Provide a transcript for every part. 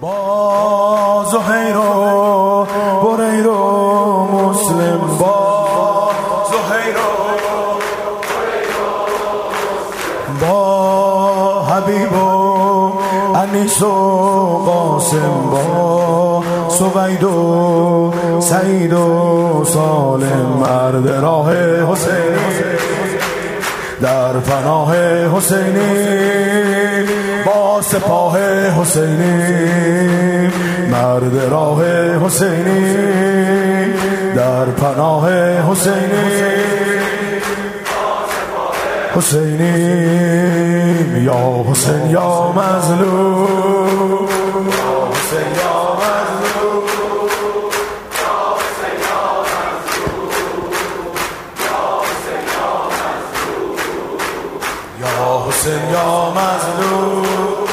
با زهیر و بریر و مسلم، با زهیر و بریر و مسلم، با حبیب و انیس و قاسم، با سوید و سعید و سالم، مرد راه حسینی در پناه حسینی، با سپاه حسینی، مرد راه حسینی در پناه حسینی، حسینی یا حسین یا مظلوم، یا حسین یا مظلوم، یا حسین یا مظلوم، یا حسین یا مظلوم،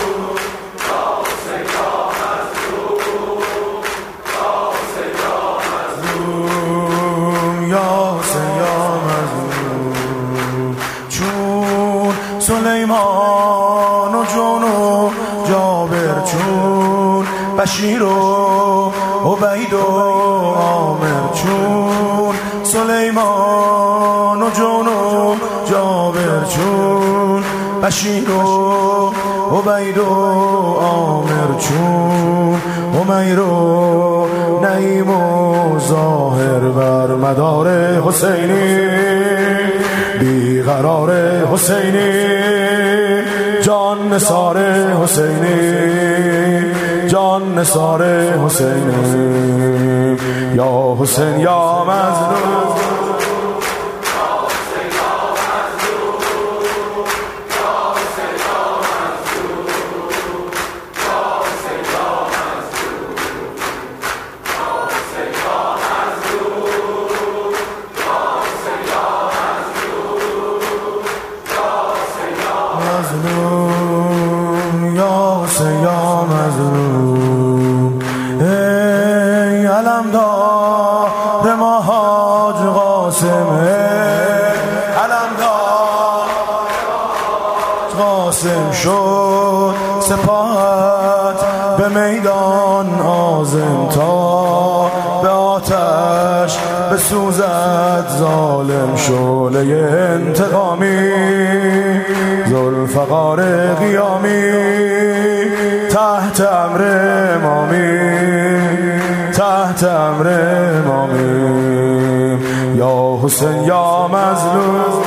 سلیمان و جون و جابر، چون بشیر و عبید و عامر، چون سلیمان و جون و جابر، چون بشیر و عبید و عامر، چون عمیر و نعیم و ظاهر، بر مدار حسینی بیقرار حسینی، جان نثار حسینی، جان نثار حسینی، یا حسین یا مظلوم، یا حسین یا مظلوم، ای علمدار ما حاج قاسم، علمدار قاسم، شد سپاهت به میدان عازم، تا به آتش بسوزد ظالم، شعله انتقامی ذوالفقار قیامی، تحت امر امامی، تحت امر امامی، یا حسین یا مظلوم،